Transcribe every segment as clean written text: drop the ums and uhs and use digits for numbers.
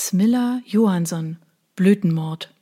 Smilla Johansson, Blötenmord.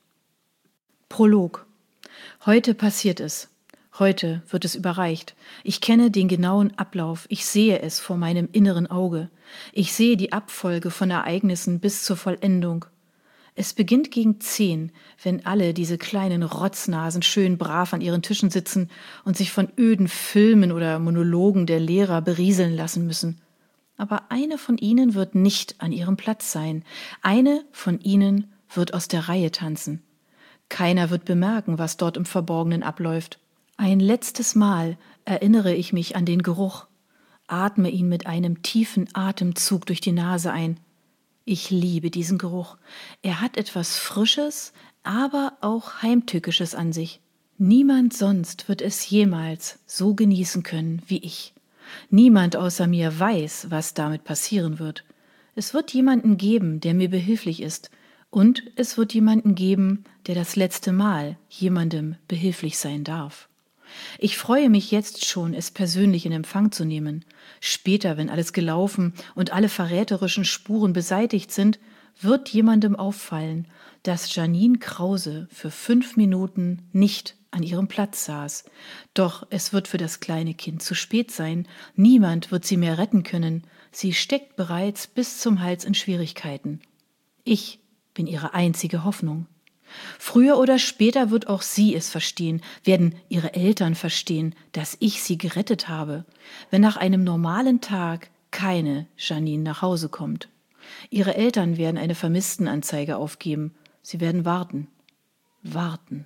Prolog. Heute passiert es. Heute wird es überreicht. Ich kenne den genauen Ablauf. Ich sehe es vor meinem inneren Auge. Ich sehe die Abfolge von Ereignissen bis zur Vollendung. Es beginnt gegen 10, wenn alle diese kleinen Rotznasen schön brav an ihren Tischen sitzen und sich von öden Filmen oder Monologen der Lehrer berieseln lassen müssen. Aber eine von ihnen wird nicht an ihrem Platz sein. Eine von ihnen wird aus der Reihe tanzen. Keiner wird bemerken, was dort im Verborgenen abläuft. Ein letztes Mal erinnere ich mich an den Geruch, atme ihn mit einem tiefen Atemzug durch die Nase ein. Ich liebe diesen Geruch. Er hat etwas Frisches, aber auch Heimtückisches an sich. Niemand sonst wird es jemals so genießen können wie ich. Niemand außer mir weiß, was damit passieren wird. Es wird jemanden geben, der mir behilflich ist, und es wird jemanden geben, der das letzte Mal jemandem behilflich sein darf. Ich freue mich jetzt schon, es persönlich in Empfang zu nehmen. Später, wenn alles gelaufen und alle verräterischen Spuren beseitigt sind, wird jemandem auffallen, dass Janine Krause für 5 Minuten nicht an ihrem Platz saß. Doch es wird für das kleine Kind zu spät sein. Niemand wird sie mehr retten können. Sie steckt bereits bis zum Hals in Schwierigkeiten. Ich bin ihre einzige Hoffnung. Früher oder später wird auch sie es verstehen, werden ihre Eltern verstehen, dass ich sie gerettet habe, wenn nach einem normalen Tag keine Janine nach Hause kommt. Ihre Eltern werden eine Vermisstenanzeige aufgeben. Sie werden warten. Warten.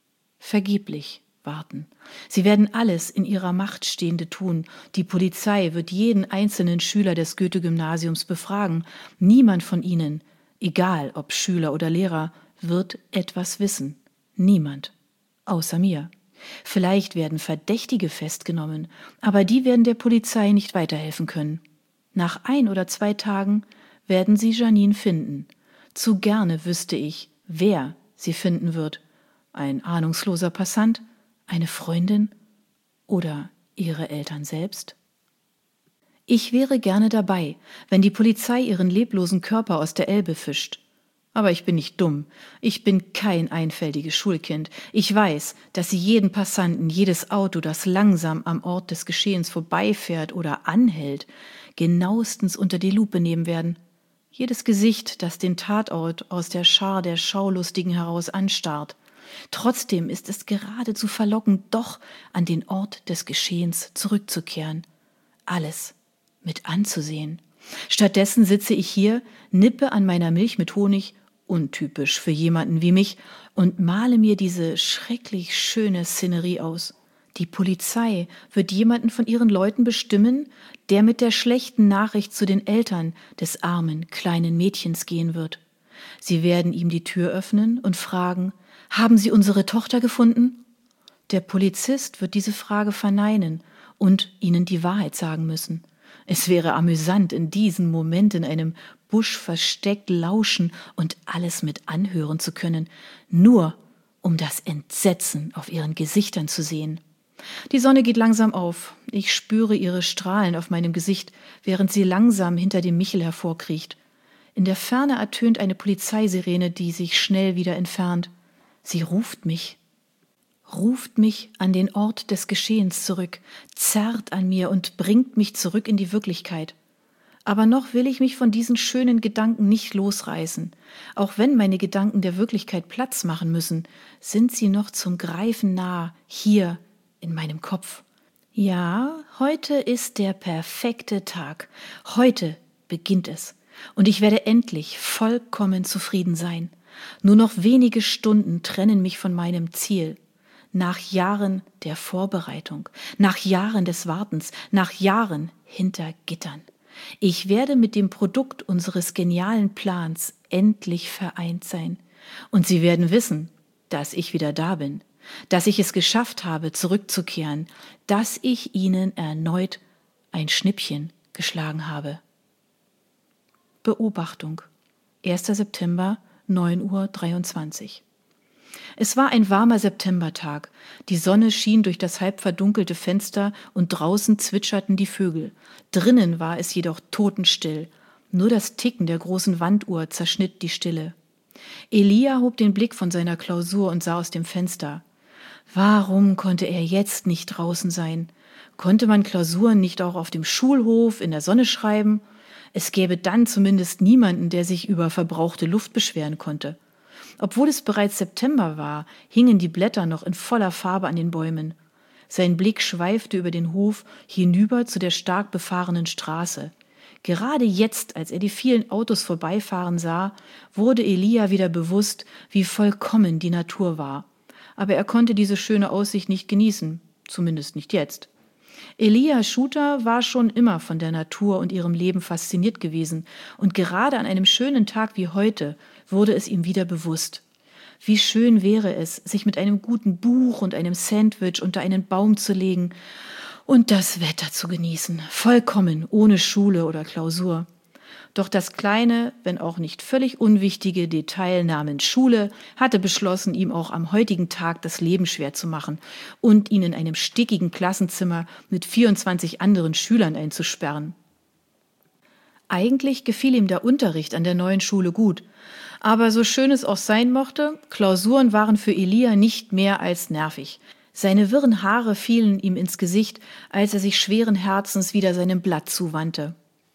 Vergeblich warten. Sie werden alles in ihrer Macht Stehende tun. Die Polizei wird jeden einzelnen Schüler des Goethe-Gymnasiums befragen. Niemand von ihnen, egal ob Schüler oder Lehrer, wird etwas wissen. Niemand. Außer mir. Vielleicht werden Verdächtige festgenommen, aber die werden der Polizei nicht weiterhelfen können. Nach 1 oder 2 Tagen werden sie Janine finden. Zu gerne wüsste ich, wer sie finden wird. Ein ahnungsloser Passant, eine Freundin oder ihre Eltern selbst? Ich wäre gerne dabei, wenn die Polizei ihren leblosen Körper aus der Elbe fischt. Aber ich bin nicht dumm. Ich bin kein einfältiges Schulkind. Ich weiß, dass sie jeden Passanten, jedes Auto, das langsam am Ort des Geschehens vorbeifährt oder anhält, genauestens unter die Lupe nehmen werden. Jedes Gesicht, das den Tatort aus der Schar der Schaulustigen heraus anstarrt. Trotzdem ist es geradezu verlockend, doch an den Ort des Geschehens zurückzukehren. Alles mit anzusehen. Stattdessen sitze ich hier, nippe an meiner Milch mit Honig, untypisch für jemanden wie mich, und male mir diese schrecklich schöne Szenerie aus. Die Polizei wird jemanden von ihren Leuten bestimmen, der mit der schlechten Nachricht zu den Eltern des armen, kleinen Mädchens gehen wird. Sie werden ihm die Tür öffnen und fragen: Haben Sie unsere Tochter gefunden? Der Polizist wird diese Frage verneinen und ihnen die Wahrheit sagen müssen. Es wäre amüsant, in diesen Moment in einem Busch versteckt lauschen und alles mit anhören zu können, nur um das Entsetzen auf ihren Gesichtern zu sehen. Die Sonne geht langsam auf. Ich spüre ihre Strahlen auf meinem Gesicht, während sie langsam hinter dem Michel hervorkriecht. In der Ferne ertönt eine Polizeisirene, die sich schnell wieder entfernt. Sie ruft mich an den Ort des Geschehens zurück, zerrt an mir und bringt mich zurück in die Wirklichkeit. Aber noch will ich mich von diesen schönen Gedanken nicht losreißen. Auch wenn meine Gedanken der Wirklichkeit Platz machen müssen, sind sie noch zum Greifen nah, hier in meinem Kopf. Ja, heute ist der perfekte Tag. Heute beginnt es. Und ich werde endlich vollkommen zufrieden sein. Nur noch wenige Stunden trennen mich von meinem Ziel. Nach Jahren der Vorbereitung, nach Jahren des Wartens, nach Jahren hinter Gittern. Ich werde mit dem Produkt unseres genialen Plans endlich vereint sein. Und sie werden wissen, dass ich wieder da bin, dass ich es geschafft habe, zurückzukehren, dass ich ihnen erneut ein Schnippchen geschlagen habe. Beobachtung. 1. September, 9:23 Uhr. Es war ein warmer Septembertag. Die Sonne schien durch das halb verdunkelte Fenster und draußen zwitscherten die Vögel. Drinnen war es jedoch totenstill. Nur das Ticken der großen Wanduhr zerschnitt die Stille. Elia hob den Blick von seiner Klausur und sah aus dem Fenster. Warum konnte er jetzt nicht draußen sein? Konnte man Klausuren nicht auch auf dem Schulhof in der Sonne schreiben? Es gäbe dann zumindest niemanden, der sich über verbrauchte Luft beschweren konnte. Obwohl es bereits September war, hingen die Blätter noch in voller Farbe an den Bäumen. Sein Blick schweifte über den Hof hinüber zu der stark befahrenen Straße. Gerade jetzt, als er die vielen Autos vorbeifahren sah, wurde Elia wieder bewusst, wie vollkommen die Natur war. Aber er konnte diese schöne Aussicht nicht genießen, zumindest nicht jetzt. Elia Schuter war schon immer von der Natur und ihrem Leben fasziniert gewesen, und gerade an einem schönen Tag wie heute wurde es ihm wieder bewusst. Wie schön wäre es, sich mit einem guten Buch und einem Sandwich unter einen Baum zu legen und das Wetter zu genießen, vollkommen ohne Schule oder Klausur. Doch das kleine, wenn auch nicht völlig unwichtige Detail namens Schule hatte beschlossen, ihm auch am heutigen Tag das Leben schwer zu machen und ihn in einem stickigen Klassenzimmer mit 24 anderen Schülern einzusperren. Eigentlich gefiel ihm der Unterricht an der neuen Schule gut, aber so schön es auch sein mochte, Klausuren waren für Elia nicht mehr als nervig. Seine wirren Haare fielen ihm ins Gesicht, als er sich schweren Herzens wieder seinem Blatt zuwandte.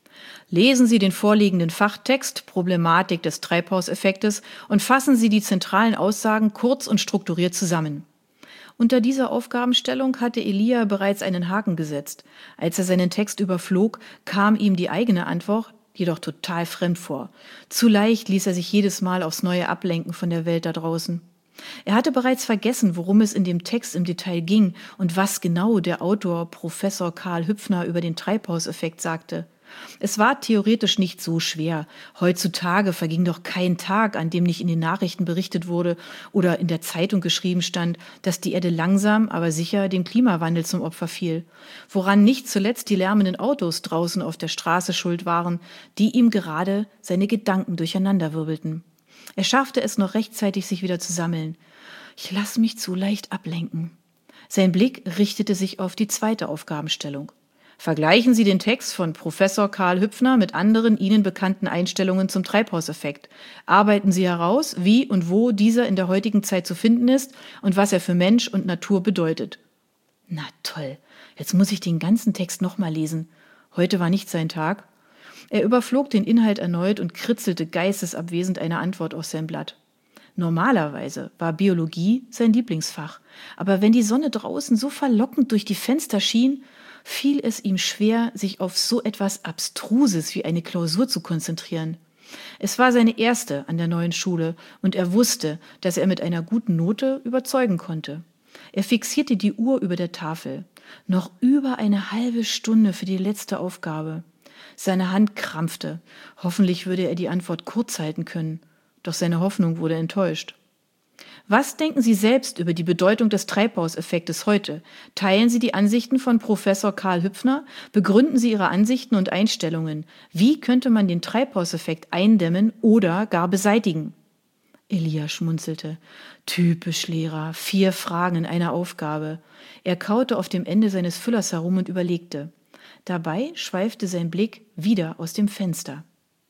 Lesen Sie den vorliegenden Fachtext Problematik des Treibhauseffektes und fassen Sie die zentralen Aussagen kurz und strukturiert zusammen. Unter dieser Aufgabenstellung hatte Elia bereits einen Haken gesetzt. Als er seinen Text überflog, kam ihm die eigene Antwort jedoch total fremd vor. Zu leicht ließ er sich jedes Mal aufs Neue ablenken von der Welt da draußen. Er hatte bereits vergessen, worum es in dem Text im Detail ging und was genau der Autor Professor Karl Hüpfner über den Treibhauseffekt sagte. Es war theoretisch nicht so schwer. Heutzutage verging doch kein Tag, an dem nicht in den Nachrichten berichtet wurde oder in der Zeitung geschrieben stand, dass die Erde langsam, aber sicher dem Klimawandel zum Opfer fiel. Woran nicht zuletzt die lärmenden Autos draußen auf der Straße schuld waren, die ihm gerade seine Gedanken durcheinanderwirbelten. Er schaffte es noch rechtzeitig, sich wieder zu sammeln. Ich lasse mich zu leicht ablenken. Sein Blick richtete sich auf die zweite Aufgabenstellung. Vergleichen Sie den Text von Professor Karl Hüpfner mit anderen Ihnen bekannten Einstellungen zum Treibhauseffekt. Arbeiten Sie heraus, wie und wo dieser in der heutigen Zeit zu finden ist und was er für Mensch und Natur bedeutet. Na toll, jetzt muss ich den ganzen Text nochmal lesen. Heute war nicht sein Tag. Er überflog den Inhalt erneut und kritzelte geistesabwesend eine Antwort aus seinem Blatt. Normalerweise war Biologie sein Lieblingsfach, aber wenn die Sonne draußen so verlockend durch die Fenster schien, fiel es ihm schwer, sich auf so etwas Abstruses wie eine Klausur zu konzentrieren. Es war seine erste an der neuen Schule und er wusste, dass er mit einer guten Note überzeugen konnte. Er fixierte die Uhr über der Tafel. Noch über eine halbe Stunde für die letzte Aufgabe. Seine Hand krampfte. Hoffentlich würde er die Antwort kurz halten können. Doch seine Hoffnung wurde enttäuscht. Was denken Sie selbst über die Bedeutung des Treibhauseffektes heute? Teilen Sie die Ansichten von Professor Karl Hüpfner? Begründen Sie Ihre Ansichten und Einstellungen? Wie könnte man den Treibhauseffekt eindämmen oder gar beseitigen? Elia schmunzelte. Typisch Lehrer, 4 Fragen in einer Aufgabe. Er kaute auf dem Ende seines Füllers herum und überlegte. Dabei schweifte sein Blick wieder aus dem Fenster.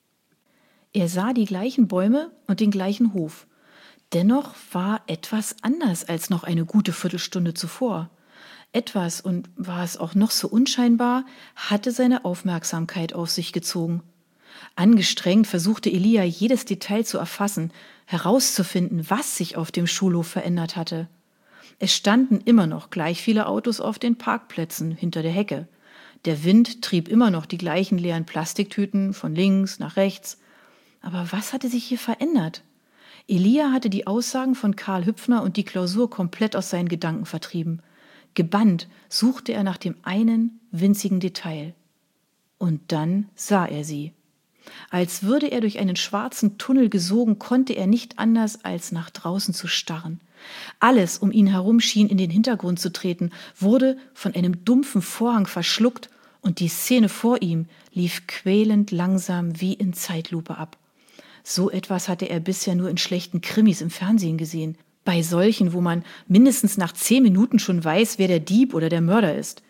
Er sah die gleichen Bäume und den gleichen Hof. Dennoch war etwas anders als noch eine gute Viertelstunde zuvor. Etwas, und war es auch noch so unscheinbar, hatte seine Aufmerksamkeit auf sich gezogen. Angestrengt versuchte Elia, jedes Detail zu erfassen, herauszufinden, was sich auf dem Schulhof verändert hatte. Es standen immer noch gleich viele Autos auf den Parkplätzen hinter der Hecke. Der Wind trieb immer noch die gleichen leeren Plastiktüten von links nach rechts. Aber was hatte sich hier verändert? Elia hatte die Aussagen von Karl Hüpfner und die Klausur komplett aus seinen Gedanken vertrieben. Gebannt suchte er nach dem einen winzigen Detail. Und dann sah er sie. Als würde er durch einen schwarzen Tunnel gesogen, konnte er nicht anders, als nach draußen zu starren. Alles um ihn herum schien in den Hintergrund zu treten, wurde von einem dumpfen Vorhang verschluckt und die Szene vor ihm lief quälend langsam wie in Zeitlupe ab. So etwas hatte er bisher nur in schlechten Krimis im Fernsehen gesehen. Bei solchen, wo man mindestens nach 10 Minuten schon weiß, wer der Dieb oder der Mörder ist.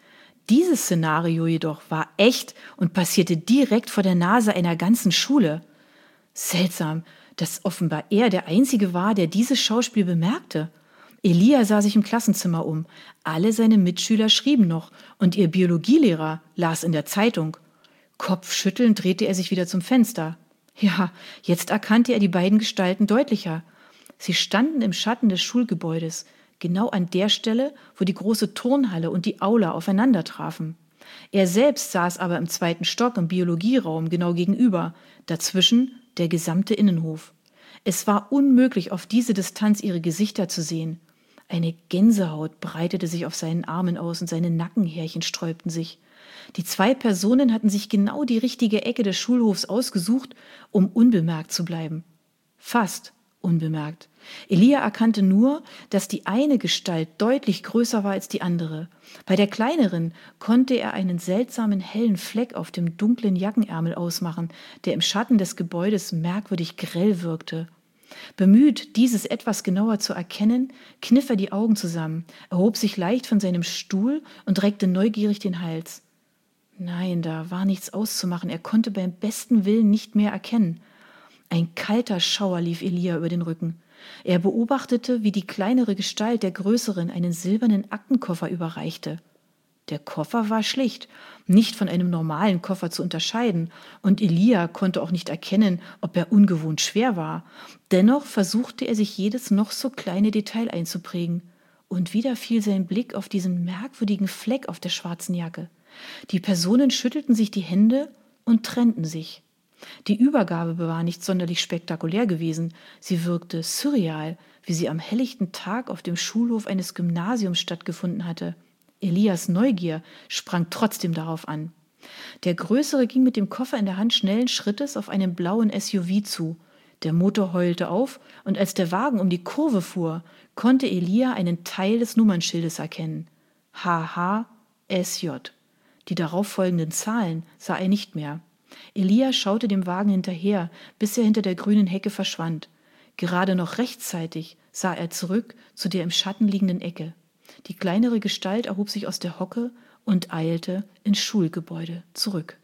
Dieses Szenario jedoch war echt und passierte direkt vor der Nase einer ganzen Schule. Seltsam, dass offenbar er der Einzige war, der dieses Schauspiel bemerkte. Elia sah sich im Klassenzimmer um. Alle seine Mitschüler schrieben noch und ihr Biologielehrer las in der Zeitung. Kopfschüttelnd drehte er sich wieder zum Fenster. Ja, jetzt erkannte er die beiden Gestalten deutlicher. Sie standen im Schatten des Schulgebäudes, genau an der Stelle, wo die große Turnhalle und die Aula aufeinander trafen. Er selbst saß aber im 2. Stock im Biologieraum genau gegenüber, dazwischen der gesamte Innenhof. Es war unmöglich, auf diese Distanz ihre Gesichter zu sehen. Eine Gänsehaut breitete sich auf seinen Armen aus und seine Nackenhärchen sträubten sich. Die 2 Personen hatten sich genau die richtige Ecke des Schulhofs ausgesucht, um unbemerkt zu bleiben. Fast unbemerkt. Elia erkannte nur, dass die eine Gestalt deutlich größer war als die andere. Bei der kleineren konnte er einen seltsamen hellen Fleck auf dem dunklen Jackenärmel ausmachen, der im Schatten des Gebäudes merkwürdig grell wirkte. Bemüht, dieses etwas genauer zu erkennen, kniff er die Augen zusammen, erhob sich leicht von seinem Stuhl und reckte neugierig den Hals. Nein, da war nichts auszumachen, er konnte beim besten Willen nicht mehr erkennen. Ein kalter Schauer lief Elia über den Rücken. Er beobachtete, wie die kleinere Gestalt der größeren einen silbernen Aktenkoffer überreichte. Der Koffer war schlicht, nicht von einem normalen Koffer zu unterscheiden, und Elia konnte auch nicht erkennen, ob er ungewohnt schwer war. Dennoch versuchte er sich jedes noch so kleine Detail einzuprägen. Und wieder fiel sein Blick auf diesen merkwürdigen Fleck auf der schwarzen Jacke. Die Personen schüttelten sich die Hände und trennten sich. Die Übergabe war nicht sonderlich spektakulär gewesen. Sie wirkte surreal, wie sie am helllichten Tag auf dem Schulhof eines Gymnasiums stattgefunden hatte. Elias Neugier sprang trotzdem darauf an. Der Größere ging mit dem Koffer in der Hand schnellen Schrittes auf einen blauen SUV zu. Der Motor heulte auf, und als der Wagen um die Kurve fuhr, konnte Elia einen Teil des Nummernschildes erkennen. HHSJ. Die darauffolgenden Zahlen sah er nicht mehr. Elia schaute dem Wagen hinterher, bis er hinter der grünen Hecke verschwand. Gerade noch rechtzeitig sah er zurück zu der im Schatten liegenden Ecke. Die kleinere Gestalt erhob sich aus der Hocke und eilte ins Schulgebäude zurück.